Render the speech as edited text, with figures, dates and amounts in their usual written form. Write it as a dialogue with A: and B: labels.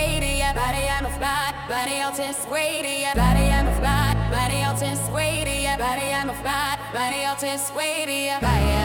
A: weighty, body on the fly, body all tense weighty, body on the fly, body all tense weighty, body on the fly, body all tense weighty, body